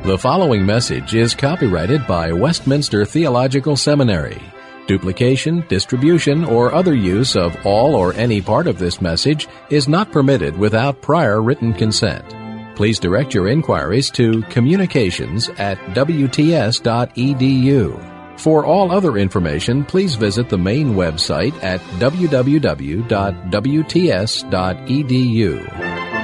The following message is copyrighted by Westminster Theological Seminary. Duplication, distribution, or other use of all or any part of this message is not permitted without prior written consent. Please direct your inquiries to communications@wts.edu. For all other information, please visit the main website at www.wts.edu.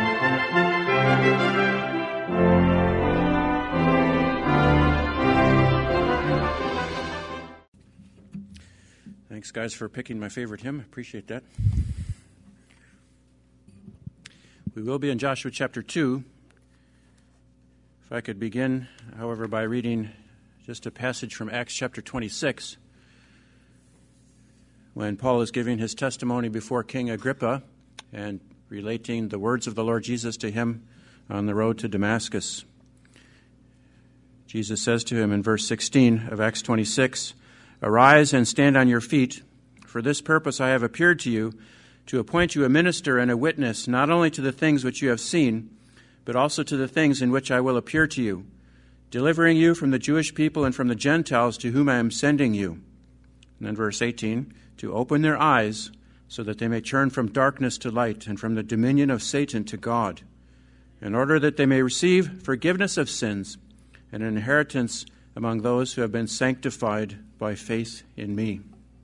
Thanks, guys, for picking my favorite hymn. Appreciate that. We will be in Joshua chapter 2. If I could begin, however, by reading just a passage from Acts chapter 26, when Paul is giving his testimony before King Agrippa and relating the words of the Lord Jesus to him on the road to Damascus. Jesus says to him in verse 16 of Acts 26, "Arise and stand on your feet. For this purpose I have appeared to you, to appoint you a minister and a witness, not only to the things which you have seen, but also to the things in which I will appear to you, delivering you from the Jewish people and from the Gentiles to whom I am sending you." And then verse 18, "To open their eyes, so that they may turn from darkness to light and from the dominion of Satan to God, in order that they may receive forgiveness of sins and an inheritance among those who have been sanctified by faith in me."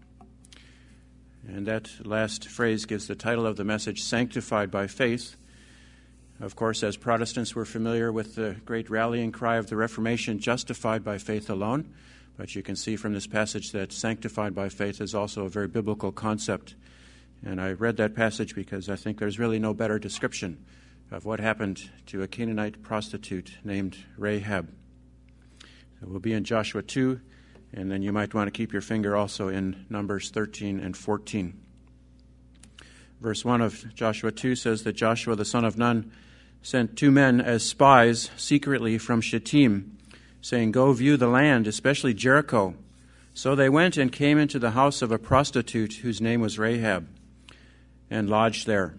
And that last phrase gives the title of the message, Sanctified by Faith. Of course, as Protestants, we're familiar with the great rallying cry of the Reformation, justified by faith alone. But you can see from this passage that sanctified by faith is also a very biblical concept. And I read that passage because I think there's really no better description of what happened to a Canaanite prostitute named Rahab. So we'll be in Joshua 2, and then you might want to keep your finger also in Numbers 13 and 14. Verse 1 of Joshua 2 says that Joshua the son of Nun sent 2 men as spies secretly from Shittim, saying, "Go view the land, especially Jericho." So they went and came into the house of a prostitute whose name was Rahab, and lodged there.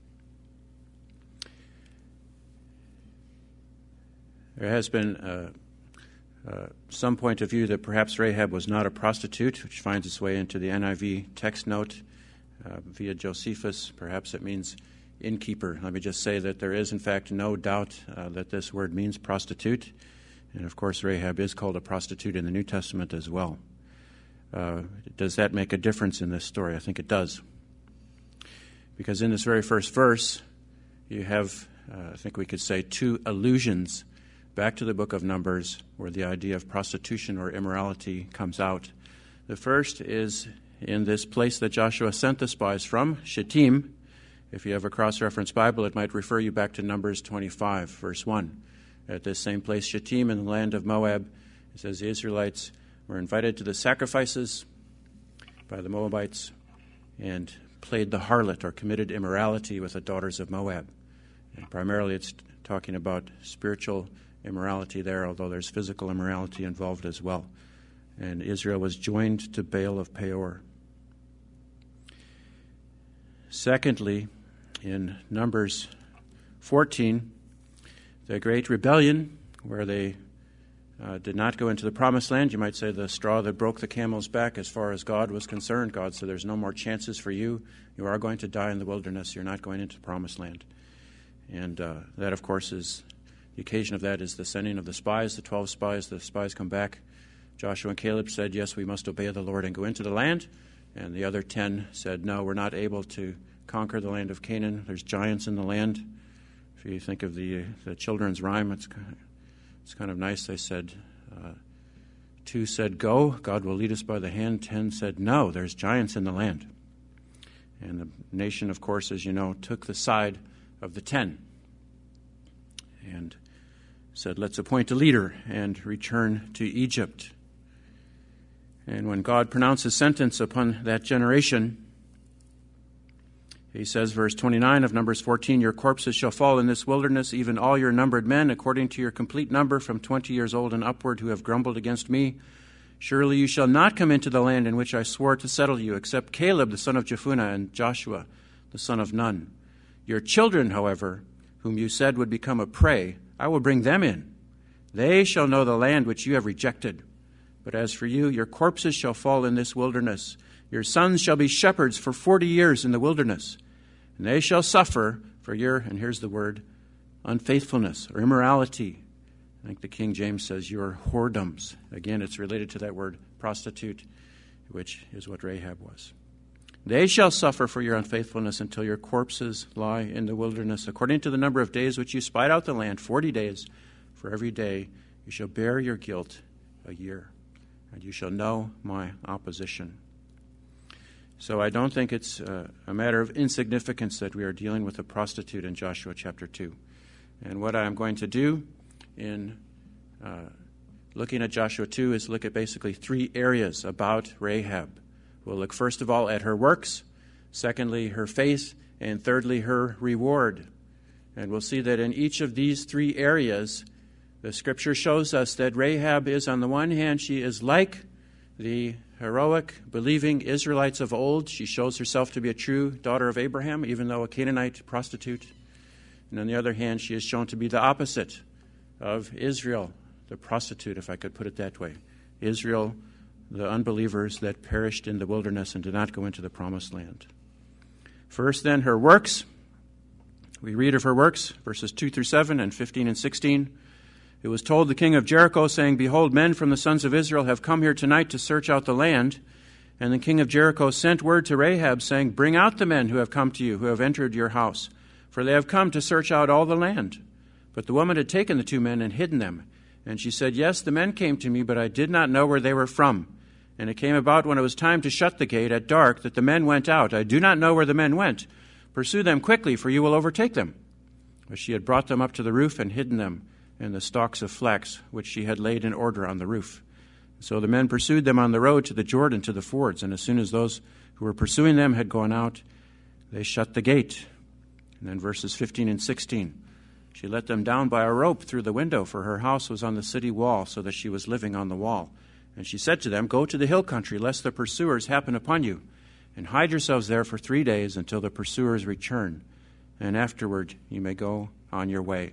There has been some point of view that perhaps Rahab was not a prostitute, which finds its way into the NIV text note via Josephus. Perhaps it means innkeeper. Let me just say that there is, in fact, no doubt that this word means prostitute. And, of course, Rahab is called a prostitute in the New Testament as well. Does that make a difference in this story? I think it does. Because in this very first verse, you have, I think we could say, 2 allusions back to the book of Numbers where the idea of prostitution or immorality comes out. The first is in this place that Joshua sent the spies from, Shittim. If you have a cross-reference Bible, it might refer you back to Numbers 25, verse 1. At this same place, Shittim, in the land of Moab, it says the Israelites were invited to the sacrifices by the Moabites and played the harlot or committed immorality with the daughters of Moab. And primarily it's talking about spiritual immorality there, although there's physical immorality involved as well. And Israel was joined to Baal of Peor. Secondly, in Numbers 14, the great rebellion where they did not go into the promised land, you might say the straw that broke the camel's back as far as God was concerned. God said there's no more chances for you. You are going to die in the wilderness. You're not going into the promised land. And that, of course, is the occasion of that is the sending of the spies, the 12 spies. The spies come back. Joshua and Caleb said, yes, we must obey the Lord and go into the land. And the other 10 said, no, we're not able to conquer the land of Canaan. There's giants in the land. If you think of the children's rhyme, it's kind of nice. They said, 2 said, go, God will lead us by the hand. 10 said, no, there's giants in the land. And the nation, of course, as you know, took the side of the 10 and said, let's appoint a leader and return to Egypt. And when God pronounces sentence upon that generation, he says, verse 29 of Numbers 14, your corpses shall fall in this wilderness, even all your numbered men, according to your complete number, from 20 years old and upward, who have grumbled against me. Surely you shall not come into the land in which I swore to settle you, except Caleb the son of Jephunneh and Joshua the son of Nun. Your children, however, whom you said would become a prey, I will bring them in, They shall know the land which you have rejected. But as for you, your corpses shall fall in this wilderness. Your sons shall be shepherds for 40 years in the wilderness. And they shall suffer for your," and here's the word, "unfaithfulness," or immorality. I think the King James says your whoredoms. Again, it's related to that word prostitute, which is what Rahab was. "They shall suffer for your unfaithfulness until your corpses lie in the wilderness. According to the number of days which you spied out the land, 40 days, for every day you shall bear your guilt a year, and you shall know my opposition." So I don't think it's a matter of insignificance that we are dealing with a prostitute in Joshua chapter 2. And what I'm going to do in looking at Joshua 2 is look at basically 3 areas about Rahab. We'll look first of all at her works, secondly her faith, and thirdly her reward. And we'll see that in each of these 3 areas, the Scripture shows us that Rahab is, on the one hand, she is like the heroic, believing Israelites of old. She shows herself to be a true daughter of Abraham, even though a Canaanite prostitute. And on the other hand, she is shown to be the opposite of Israel, the prostitute, if I could put it that way. Israel, the unbelievers that perished in the wilderness and did not go into the promised land. First, then, her works. We read of her works, verses 2 through 7 and 15 and 16. "It was told the king of Jericho, saying, Behold, men from the sons of Israel have come here tonight to search out the land. And the king of Jericho sent word to Rahab, saying, Bring out the men who have come to you, who have entered your house, for they have come to search out all the land. But the woman had taken the 2 men and hidden them. And she said, Yes, the men came to me, but I did not know where they were from. And it came about when it was time to shut the gate at dark that the men went out. I do not know where the men went. Pursue them quickly, for you will overtake them. But she had brought them up to the roof and hidden them in the stalks of flax, which she had laid in order on the roof. So the men pursued them on the road to the Jordan, to the fords. And as soon as those who were pursuing them had gone out, they shut the gate." And then verses 15 and 16. "She let them down by a rope through the window, for her house was on the city wall, so that she was living on the wall. And she said to them, Go to the hill country, lest the pursuers happen upon you, and hide yourselves there for 3 days until the pursuers return, and afterward you may go on your way."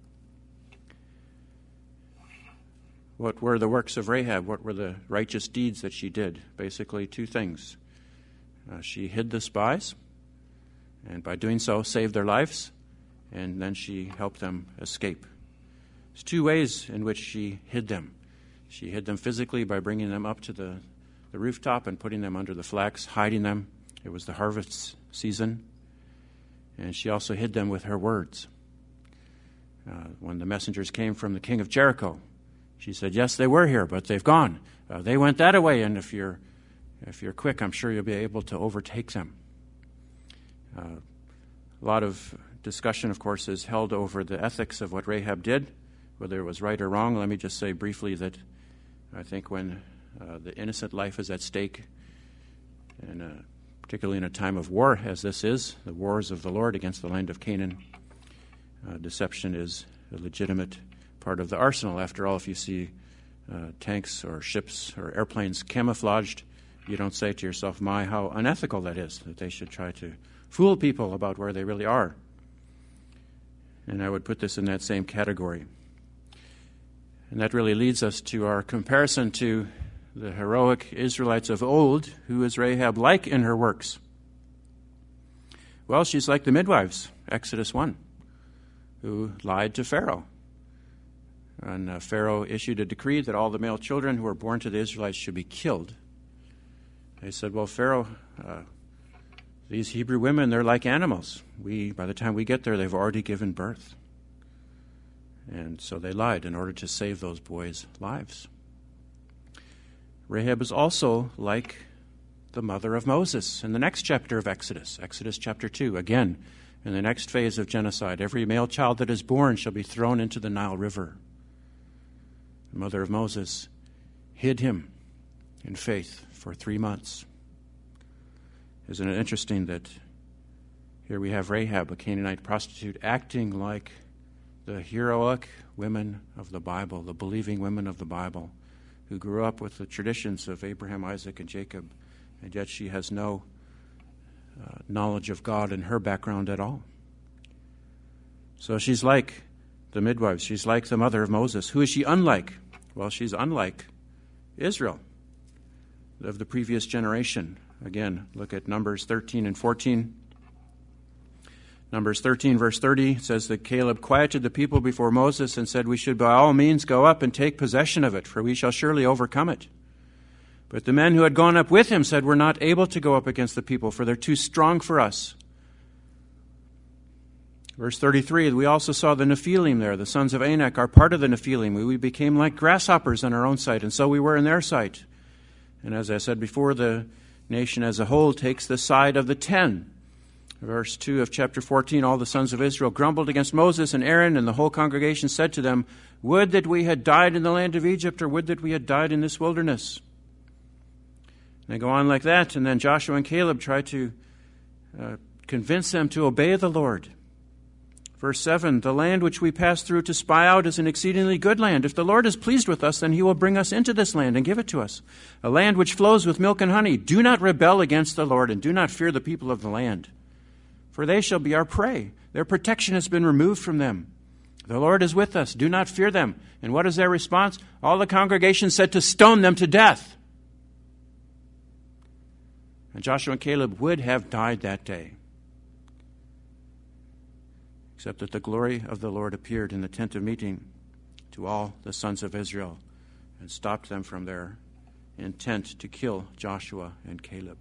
What were the works of Rahab? What were the righteous deeds that she did? Basically 2 things. She hid the spies, and by doing so saved their lives, and then she helped them escape. There's 2 ways in which she hid them. She hid them physically by bringing them up to the rooftop and putting them under the flax, hiding them. It was the harvest season. And she also hid them with her words. When the messengers came from the king of Jericho, she said, Yes, they were here, but they've gone. They went that way, and if you're quick, I'm sure you'll be able to overtake them. A lot of discussion, of course, is held over the ethics of what Rahab did, whether it was right or wrong. Let me just say briefly that I think when the innocent life is at stake, and particularly in a time of war, as this is, the wars of the Lord against the land of Canaan, deception is a legitimate part of the arsenal. After all, if you see tanks or ships or airplanes camouflaged, you don't say to yourself, My, how unethical that is, that they should try to fool people about where they really are. And I would put this in that same category. And that really leads us to our comparison to the heroic Israelites of old. Who is Rahab like in her works? Well, she's like the midwives, Exodus 1, who lied to Pharaoh. And Pharaoh issued a decree that all the male children who were born to the Israelites should be killed. They said, Well, Pharaoh, these Hebrew women, they're like animals. By the time we get there, they've already given birth. And so they lied in order to save those boys' lives. Rahab is also like the mother of Moses in the next chapter of Exodus, Exodus chapter 2. Again, in the next phase of genocide, every male child that is born shall be thrown into the Nile River. The mother of Moses hid him in faith for 3 months. Isn't it interesting that here we have Rahab, a Canaanite prostitute, acting like the heroic women of the Bible, the believing women of the Bible, who grew up with the traditions of Abraham, Isaac, and Jacob, and yet she has no knowledge of God in her background at all. So she's like the midwives. She's like the mother of Moses. Who is she unlike? Well, she's unlike Israel of the previous generation. Again, look at Numbers 13 and 14. Numbers 13, verse 30 says that Caleb quieted the people before Moses and said, "We should by all means go up and take possession of it, for we shall surely overcome it." But the men who had gone up with him said, "We're not able to go up against the people, for they're too strong for us." Verse 33, we also saw the Nephilim there. The sons of Anak are part of the Nephilim. We became like grasshoppers in our own sight, and so we were in their sight. And as I said before, the nation as a whole takes the side of the 10. Verse 2 of chapter 14, all the sons of Israel grumbled against Moses and Aaron, and the whole congregation said to them, "Would that we had died in the land of Egypt, or would that we had died in this wilderness." And they go on like that, and then Joshua and Caleb try to convince them to obey the Lord. Verse 7, the land which we passed through to spy out is an exceedingly good land. If the Lord is pleased with us, then he will bring us into this land and give it to us, a land which flows with milk and honey. Do not rebel against the Lord, and do not fear the people of the land, for they shall be our prey. Their protection has been removed from them. The Lord is with us. Do not fear them. And what is their response? All the congregation said to stone them to death. And Joshua and Caleb would have died that day, except that the glory of the Lord appeared in the tent of meeting to all the sons of Israel and stopped them from their intent to kill Joshua and Caleb.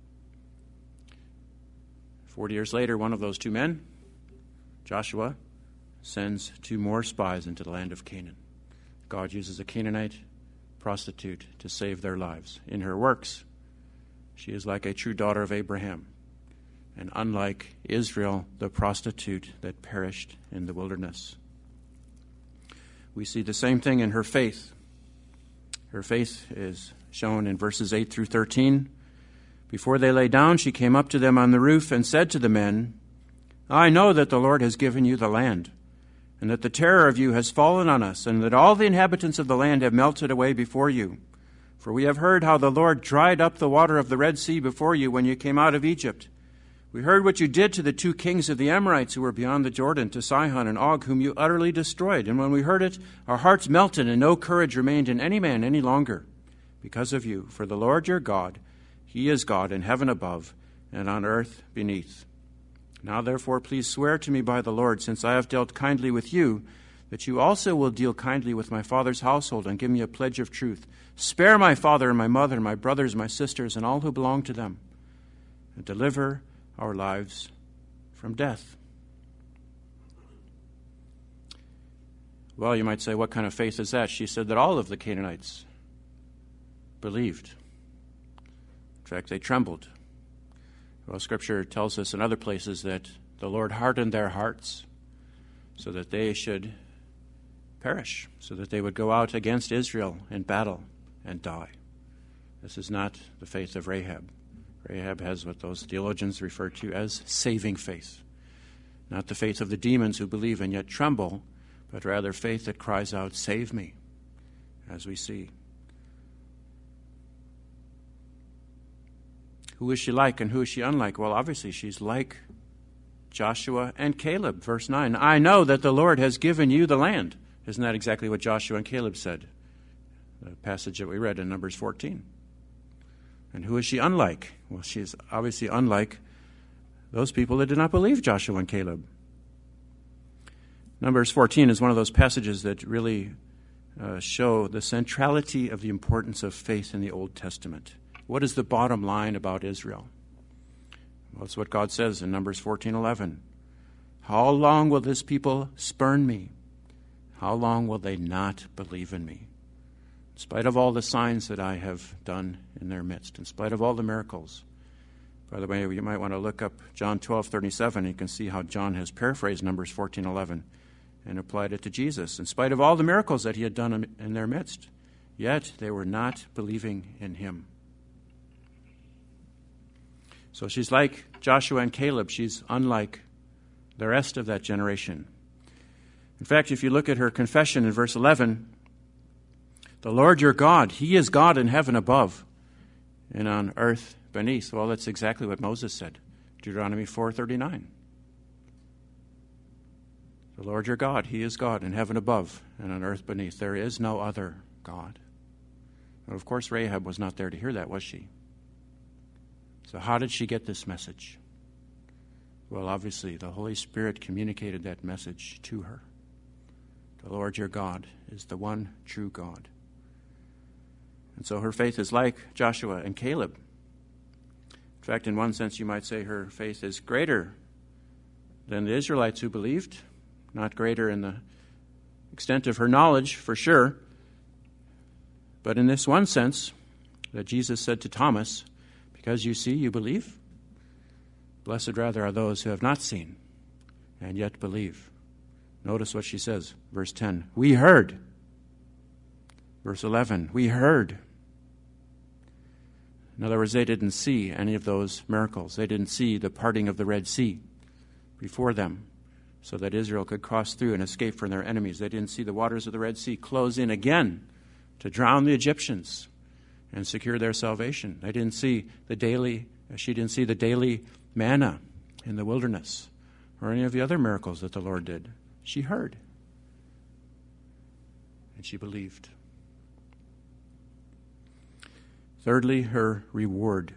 40 years later, one of those two men, Joshua, sends 2 more spies into the land of Canaan. God uses a Canaanite prostitute to save their lives. In her works, she is like a true daughter of Abraham, and unlike Israel, the prostitute that perished in the wilderness. We see the same thing in her faith. Her faith is shown in verses 8 through 13. Before they lay down, she came up to them on the roof and said to the men, "I know that the Lord has given you the land, and that the terror of you has fallen on us, and that all the inhabitants of the land have melted away before you. For we have heard how the Lord dried up the water of the Red Sea before you when you came out of Egypt. We heard what you did to the 2 kings of the Amorites who were beyond the Jordan, to Sihon and Og, whom you utterly destroyed. And when we heard it, our hearts melted, and no courage remained in any man any longer because of you. For the Lord your God, he is God in heaven above and on earth beneath. Now therefore please swear to me by the Lord, since I have dealt kindly with you, that you also will deal kindly with my father's household and give me a pledge of truth. Spare my father and my mother, my brothers, my sisters, and all who belong to them, and deliver our lives from death." Well, you might say, what kind of faith is that? She said that all of the Canaanites believed. In fact, they trembled. Well, Scripture tells us in other places that the Lord hardened their hearts so that they should perish, so that they would go out against Israel in battle and die. This is not the faith of Rahab. Rahab has what those theologians refer to as saving faith. Not the faith of the demons who believe and yet tremble, but rather faith that cries out, "Save me," as we see. Who is she like and who is she unlike? Well, obviously she's like Joshua and Caleb. Verse 9, "I know that the Lord has given you the land." Isn't that exactly what Joshua and Caleb said? The passage that we read in Numbers 14. And who is she unlike? Well, she is obviously unlike those people that did not believe Joshua and Caleb. Numbers 14 is one of those passages that really show the centrality of the importance of faith in the Old Testament. What is the bottom line about Israel? Well, it's what God says in Numbers 14:11. "How long will this people spurn me? How long will they not believe in me? In spite of all the signs that I have done in their midst, in spite of all the miracles." By the way, you might want to look up John 12:37. You can see how John has paraphrased Numbers 14:11 and applied it to Jesus. In spite of all the miracles that he had done in their midst, yet they were not believing in him. So she's like Joshua and Caleb. She's unlike the rest of that generation. In fact, if you look at her confession in verse 11, "The Lord your God, he is God in heaven above and on earth beneath." Well, that's exactly what Moses said, Deuteronomy 4:39. The Lord your God, He is God in heaven above and on earth beneath. There is no other God. But of course, Rahab was not there to hear that, was she? So how did she get this message? Well, obviously, the Holy Spirit communicated that message to her. The Lord your God is the one true God. And so her faith is like Joshua and Caleb. In fact, in one sense, you might say her faith is greater than the Israelites who believed. Not greater in the extent of her knowledge, for sure. But in this one sense, that Jesus said to Thomas, because you see, you believe. Blessed rather are those who have not seen and yet believe. Notice what she says, verse 10. We heard. Verse 11, we heard. In other words, they didn't see any of those miracles. They didn't see the parting of the Red Sea before them so that Israel could cross through and escape from their enemies. They didn't see the waters of the Red Sea close in again to drown the Egyptians and secure their salvation. She didn't see the daily manna in the wilderness or any of the other miracles that the Lord did. She heard and she believed. Thirdly, her reward.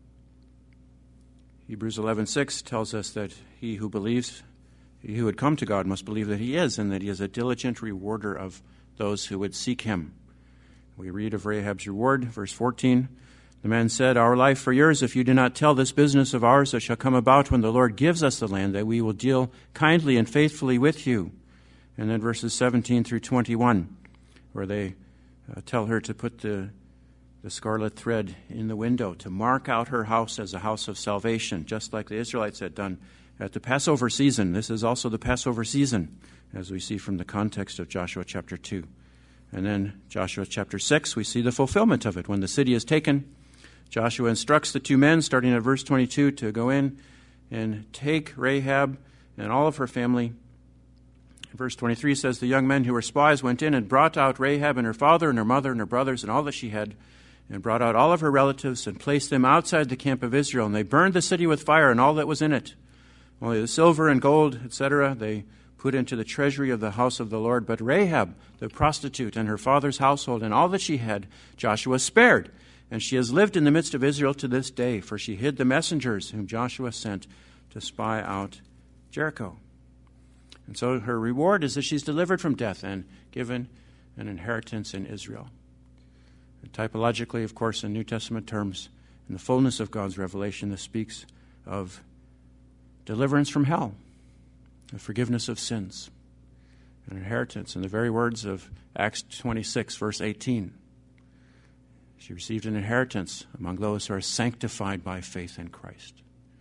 Hebrews 11:6 tells us that he who believes, he who would come to God must believe that He is, and that He is a diligent rewarder of those who would seek Him. We read of Rahab's reward, verse 14. The man said, Our life for yours, if you do not tell this business of ours that shall come about when the Lord gives us the land, that we will deal kindly and faithfully with you. And then verses 17 through 21, where they tell her to put the scarlet thread in the window, to mark out her house as a house of salvation, just like the Israelites had done at the Passover season. This is also the Passover season, as we see from the context of Joshua chapter 2. And then Joshua chapter 6, we see the fulfillment of it. When the city is taken, Joshua instructs the two men, starting at verse 22, to go in and take Rahab and all of her family. Verse 23 says, The young men who were spies went in and brought out Rahab and her father and her mother and her brothers and all that she had, and brought out all of her relatives and placed them outside the camp of Israel. And they burned the city with fire and all that was in it. Only the silver and gold, etc., they put into the treasury of the house of the Lord. But Rahab, the prostitute, and her father's household and all that she had, Joshua spared. And she has lived in the midst of Israel to this day, for she hid the messengers whom Joshua sent to spy out Jericho. And so her reward is that she's delivered from death and given an inheritance in Israel. And typologically, of course, in New Testament terms, in the fullness of God's revelation, this speaks of deliverance from hell, the forgiveness of sins, an inheritance. In the very words of Acts 26, verse 18, she received an inheritance among those who are sanctified by faith in Christ.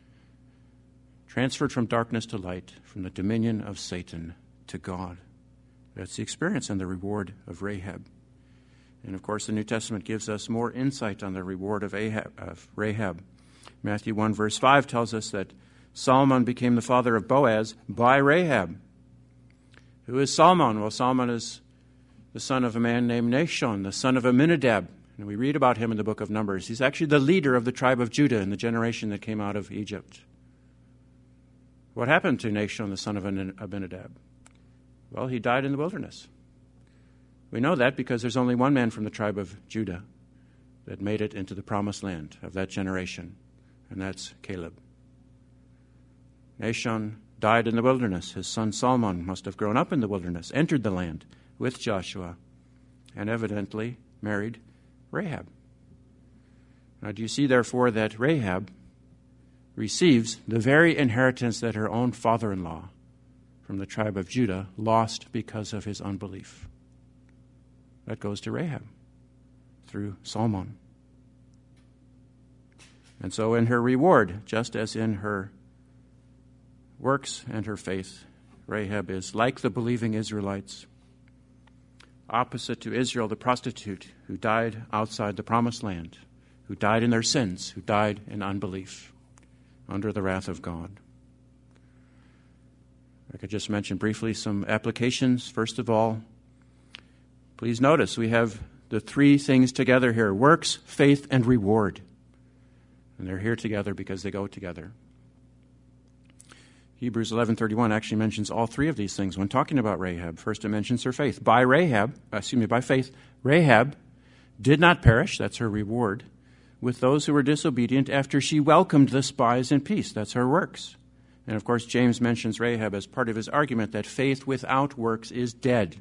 Transferred from darkness to light, from the dominion of Satan to God. That's the experience and the reward of Rahab. And of course, the New Testament gives us more insight on the reward of Rahab. Matthew 1, verse 5 tells us that Salmon became the father of Boaz by Rahab. Who is Salmon? Well, Salmon is the son of a man named Nahshon, the son of Amminadab. And we read about him in the book of Numbers. He's actually the leader of the tribe of Judah in the generation that came out of Egypt. What happened to Nahshon, the son of Amminadab? Well, he died in the wilderness. We know that because there's only one man from the tribe of Judah that made it into the promised land of that generation, and that's Caleb. Nahshon died in the wilderness. His son Salmon must have grown up in the wilderness, entered the land with Joshua, and evidently married Rahab. Now, do you see, therefore, that Rahab receives the very inheritance that her own father-in-law from the tribe of Judah lost because of his unbelief? That goes to Rahab through Salmon. And so in her reward, just as in her works and her faith, Rahab is like the believing Israelites, opposite to Israel, the prostitute who died outside the promised land, who died in their sins, who died in unbelief, under the wrath of God. I could just mention briefly some applications. First of all, please notice we have the three things together here: works, faith, and reward. And they're here together because they go together. Hebrews 11:31 actually mentions all three of these things when talking about Rahab. First, it mentions her faith. By faith, Rahab did not perish, that's her reward, with those who were disobedient after she welcomed the spies in peace. That's her works. And of course, James mentions Rahab as part of his argument that faith without works is dead.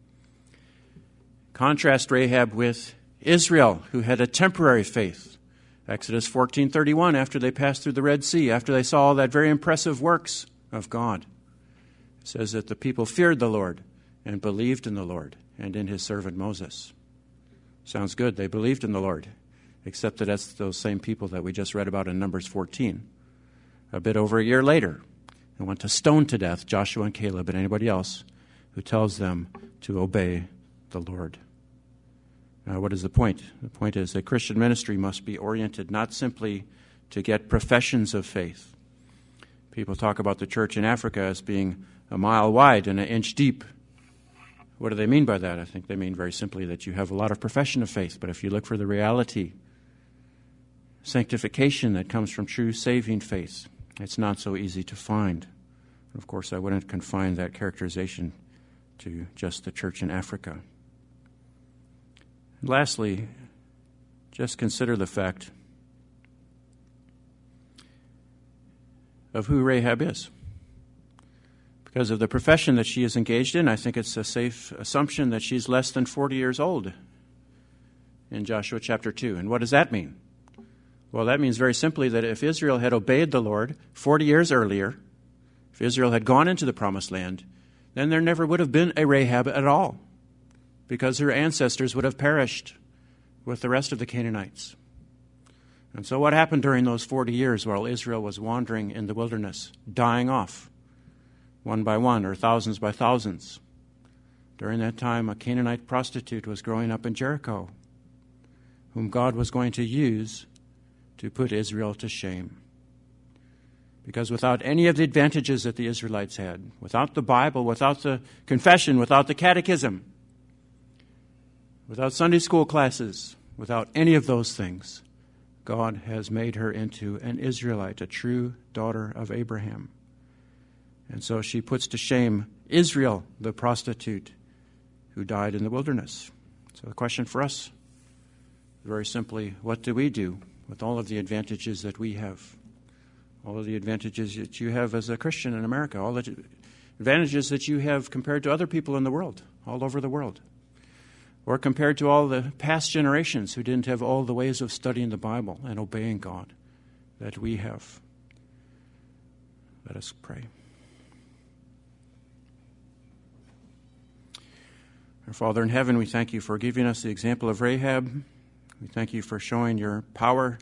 Contrast Rahab with Israel, who had a temporary faith. Exodus 14:31, after they passed through the Red Sea, after they saw all that very impressive works of God, it says that the people feared the Lord and believed in the Lord and in his servant Moses. Sounds good. They believed in the Lord, except that that's those same people that we just read about in Numbers 14. A bit over a year later, and went to stone to death Joshua and Caleb and anybody else who tells them to obey the Lord. Now, what is the point? The point is that Christian ministry must be oriented not simply to get professions of faith. People talk about the church in Africa as being a mile wide and an inch deep. What do they mean by that? I think they mean very simply that you have a lot of profession of faith, but if you look for the reality, sanctification that comes from true saving faith, it's not so easy to find. Of course, I wouldn't confine that characterization to just the church in Africa. And lastly, just consider the fact of who Rahab is. Because of the profession that she is engaged in, I think it's a safe assumption that she's less than 40 years old in Joshua chapter 2. And what does that mean? Well, that means very simply that if Israel had obeyed the Lord 40 years earlier, if Israel had gone into the promised land, then there never would have been a Rahab at all, because her ancestors would have perished with the rest of the Canaanites. And so what happened during those 40 years while Israel was wandering in the wilderness, dying off, one by one or thousands by thousands? During that time, a Canaanite prostitute was growing up in Jericho, whom God was going to use to put Israel to shame. Because without any of the advantages that the Israelites had, without the Bible, without the confession, without the catechism, without Sunday school classes, without any of those things, God has made her into an Israelite, a true daughter of Abraham. And so she puts to shame Israel, the prostitute who died in the wilderness. So the question for us is very simply, what do we do with all of the advantages that we have? All of the advantages that you have as a Christian in America, all the advantages that you have compared to other people in the world, all over the world, or compared to all the past generations who didn't have all the ways of studying the Bible and obeying God that we have. Let us pray. Our Father in heaven, we thank you for giving us the example of Rahab. We thank you for showing your power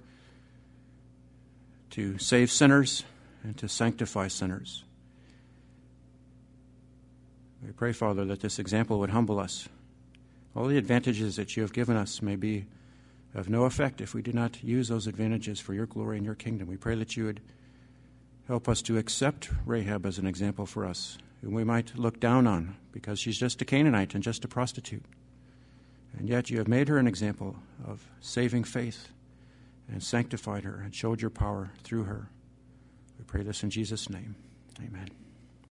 to save sinners and to sanctify sinners. We pray, Father, that this example would humble us. All the advantages that you have given us may be of no effect if we do not use those advantages for your glory and your kingdom. We pray that you would help us to accept Rahab as an example for us, whom we might look down on because she's just a Canaanite and just a prostitute. And yet you have made her an example of saving faith and sanctified her and showed your power through her. We pray this in Jesus' name. Amen.